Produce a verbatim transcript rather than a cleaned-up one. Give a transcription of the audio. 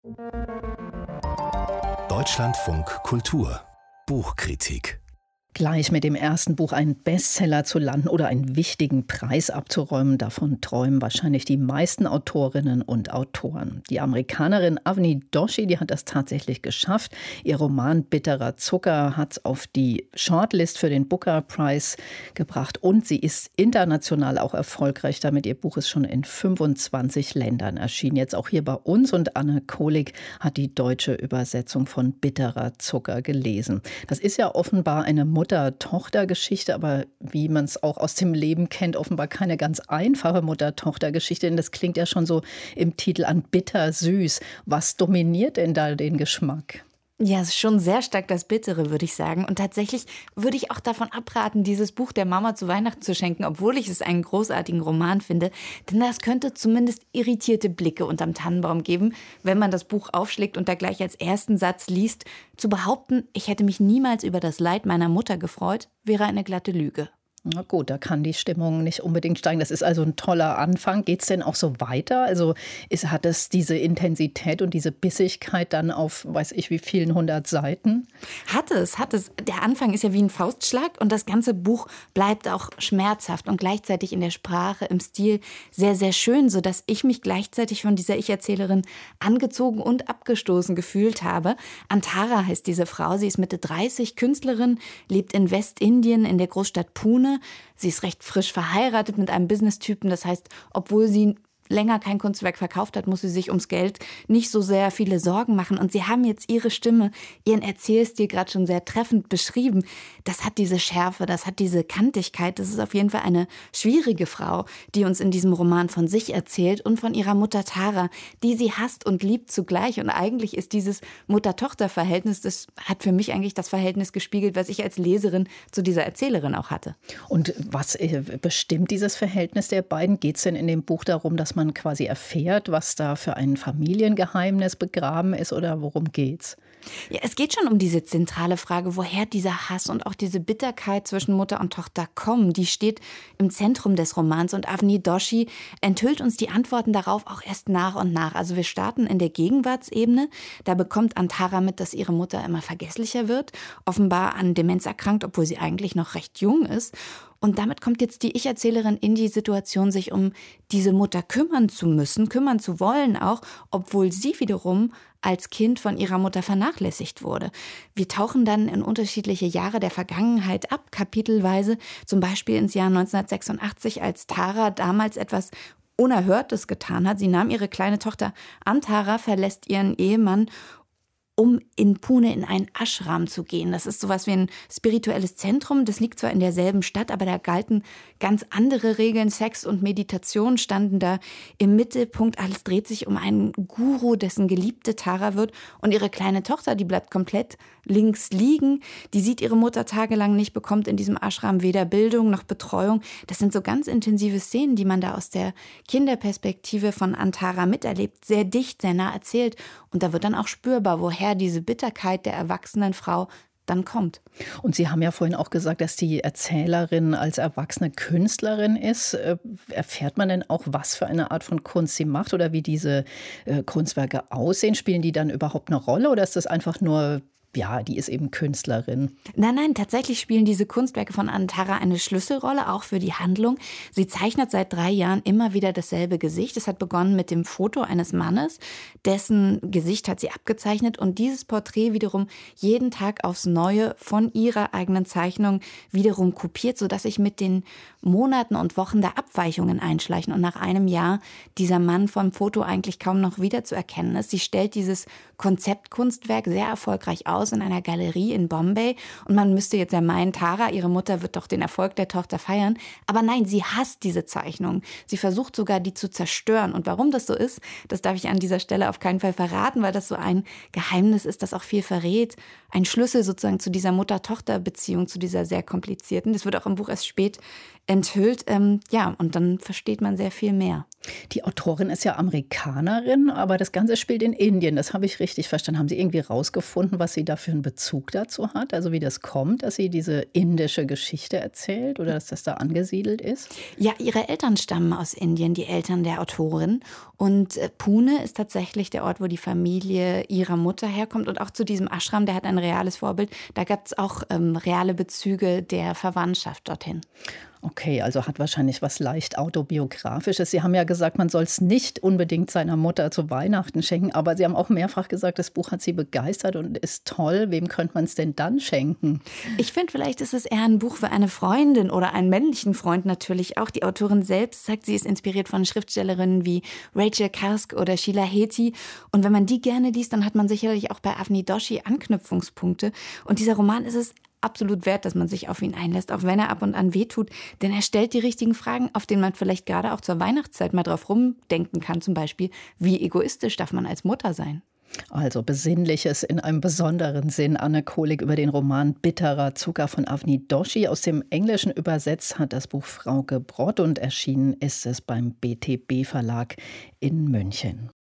Deutschlandfunk Kultur Buchkritik. Gleich mit dem ersten Buch einen Bestseller zu landen oder einen wichtigen Preis abzuräumen, davon träumen wahrscheinlich die meisten Autorinnen und Autoren. Die Amerikanerin Avni Doshi, die hat das tatsächlich geschafft. Ihr Roman Bitterer Zucker hat es auf die Shortlist für den Booker Prize gebracht und sie ist international auch erfolgreich damit. Ihr Buch ist schon in fünfundzwanzig Ländern erschienen, jetzt auch hier bei uns, und Anne Kohlig hat die deutsche Übersetzung von Bitterer Zucker gelesen. Das ist ja offenbar eine Mutter-Tochter-Geschichte, aber wie man es auch aus dem Leben kennt, offenbar keine ganz einfache Mutter-Tochter-Geschichte, denn das klingt ja schon so im Titel an bitter-süß. Was dominiert denn da den Geschmack? Ja, es ist schon sehr stark das Bittere, würde ich sagen. Und tatsächlich würde ich auch davon abraten, dieses Buch der Mama zu Weihnachten zu schenken, obwohl ich es einen großartigen Roman finde. Denn das könnte zumindest irritierte Blicke unterm Tannenbaum geben, wenn man das Buch aufschlägt und da gleich als ersten Satz liest. Zu behaupten, ich hätte mich niemals über das Leid meiner Mutter gefreut, wäre eine glatte Lüge. Na gut, da kann die Stimmung nicht unbedingt steigen. Das ist also ein toller Anfang. Geht es denn auch so weiter? Also ist, hat es diese Intensität und diese Bissigkeit dann auf, weiß ich wie vielen hundert Seiten? Hat es, hat es. Der Anfang ist ja wie ein Faustschlag und das ganze Buch bleibt auch schmerzhaft und gleichzeitig in der Sprache, im Stil sehr, sehr schön, sodass ich mich gleichzeitig von dieser Ich-Erzählerin angezogen und abgestoßen gefühlt habe. Antara heißt diese Frau. Sie ist Mitte dreißig, Künstlerin, lebt in Westindien in der Großstadt Pune. Sie ist recht frisch verheiratet mit einem Business-Typen. Das heißt, obwohl sie länger kein Kunstwerk verkauft hat, muss sie sich ums Geld nicht so sehr viele Sorgen machen. Und Sie haben jetzt Ihre Stimme, Ihren Erzählstil gerade schon sehr treffend beschrieben. Das hat diese Schärfe, das hat diese Kantigkeit. Das ist auf jeden Fall eine schwierige Frau, die uns in diesem Roman von sich erzählt und von ihrer Mutter Tara, die sie hasst und liebt zugleich. Und eigentlich ist dieses Mutter-Tochter-Verhältnis, das hat für mich eigentlich das Verhältnis gespiegelt, was ich als Leserin zu dieser Erzählerin auch hatte. Und was bestimmt dieses Verhältnis der beiden? Geht es denn in dem Buch darum, dass man quasi erfährt, was da für ein Familiengeheimnis begraben ist, oder worum geht's? Ja, es geht schon um diese zentrale Frage, woher dieser Hass und auch diese Bitterkeit zwischen Mutter und Tochter kommen. Die steht im Zentrum des Romans und Avni Doshi enthüllt uns die Antworten darauf auch erst nach und nach. Also wir starten in der Gegenwartsebene. Da bekommt Antara mit, dass ihre Mutter immer vergesslicher wird, offenbar an Demenz erkrankt, obwohl sie eigentlich noch recht jung ist. Und damit kommt jetzt die Ich-Erzählerin in die Situation, sich um diese Mutter kümmern zu müssen, kümmern zu wollen auch, obwohl sie wiederum als Kind von ihrer Mutter vernachlässigt wurde. Wir tauchen dann in unterschiedliche Jahre der Vergangenheit ab, kapitelweise, zum Beispiel ins Jahr neunzehnhundertsechsundachtzig, als Tara damals etwas Unerhörtes getan hat. Sie nahm ihre kleine Tochter Antara, verlässt ihren Ehemann, um in Pune in einen Ashram zu gehen. Das ist sowas wie ein spirituelles Zentrum. Das liegt zwar in derselben Stadt, aber da galten ganz andere Regeln. Sex und Meditation standen da im Mittelpunkt. Alles dreht sich um einen Guru, dessen Geliebte Tara wird. Und ihre kleine Tochter, die bleibt komplett links liegen. Die sieht ihre Mutter tagelang nicht, bekommt in diesem Ashram weder Bildung noch Betreuung. Das sind so ganz intensive Szenen, die man da aus der Kinderperspektive von Antara miterlebt. Sehr dicht, sehr nah erzählt. Und da wird dann auch spürbar, woher diese Bitterkeit der erwachsenen Frau dann kommt. Und Sie haben ja vorhin auch gesagt, dass die Erzählerin als erwachsene Künstlerin ist. Erfährt man denn auch, was für eine Art von Kunst sie macht oder wie diese Kunstwerke aussehen? Spielen die dann überhaupt eine Rolle oder ist das einfach nur, ja, die ist eben Künstlerin? Nein, nein, tatsächlich spielen diese Kunstwerke von Antara eine Schlüsselrolle, auch für die Handlung. Sie zeichnet seit drei Jahren immer wieder dasselbe Gesicht. Es hat begonnen mit dem Foto eines Mannes, dessen Gesicht hat sie abgezeichnet und dieses Porträt wiederum jeden Tag aufs Neue von ihrer eigenen Zeichnung wiederum kopiert, sodass sich mit den Monaten und Wochen der Abweichungen einschleichen und nach einem Jahr dieser Mann vom Foto eigentlich kaum noch wiederzuerkennen ist. Sie stellt dieses Konzeptkunstwerk sehr erfolgreich aus in einer Galerie in Bombay. Und man müsste jetzt ja meinen, Tara, ihre Mutter, wird doch den Erfolg der Tochter feiern. Aber nein, sie hasst diese Zeichnung. Sie versucht sogar, die zu zerstören. Und warum das so ist, das darf ich an dieser Stelle auf keinen Fall verraten, weil das so ein Geheimnis ist, das auch viel verrät. Ein Schlüssel sozusagen zu dieser Mutter-Tochter-Beziehung, zu dieser sehr komplizierten. Das wird auch im Buch erst spät enthüllt. Ähm, ja, und dann versteht man sehr viel mehr. Die Autorin ist ja Amerikanerin, aber das Ganze spielt in Indien. Das habe ich richtig verstanden. Haben Sie irgendwie rausgefunden, was sie da dafür einen Bezug dazu hat? Also wie das kommt, dass sie diese indische Geschichte erzählt oder dass das da angesiedelt ist? Ja, ihre Eltern stammen aus Indien, die Eltern der Autorin. Und äh, Pune ist tatsächlich der Ort, wo die Familie ihrer Mutter herkommt. Und auch zu diesem Ashram, der hat ein reales Vorbild. Da gab es auch ähm, reale Bezüge der Verwandtschaft dorthin. Okay, also hat wahrscheinlich was leicht Autobiografisches. Sie haben ja gesagt, man soll es nicht unbedingt seiner Mutter zu Weihnachten schenken, aber Sie haben auch mehrfach gesagt, das Buch hat Sie begeistert und ist toll. Wem könnte man es denn dann schenken? Ich finde, vielleicht ist es eher ein Buch für eine Freundin oder einen männlichen Freund natürlich auch. Die Autorin selbst sagt, sie ist inspiriert von Schriftstellerinnen wie Rachel Karsk oder Sheila Heti. Und wenn man die gerne liest, dann hat man sicherlich auch bei Avni Doshi Anknüpfungspunkte. Und dieser Roman ist es absolut wert, dass man sich auf ihn einlässt, auch wenn er ab und an wehtut. Denn er stellt die richtigen Fragen, auf denen man vielleicht gerade auch zur Weihnachtszeit mal drauf rumdenken kann. Zum Beispiel, wie egoistisch darf man als Mutter sein? Also Besinnliches in einem besonderen Sinn. Anne Kohlig über den Roman Bitterer Zucker von Avni Doshi. Aus dem Englischen übersetzt hat das Buch Frauke Brott und erschienen ist es beim B T B Verlag in München.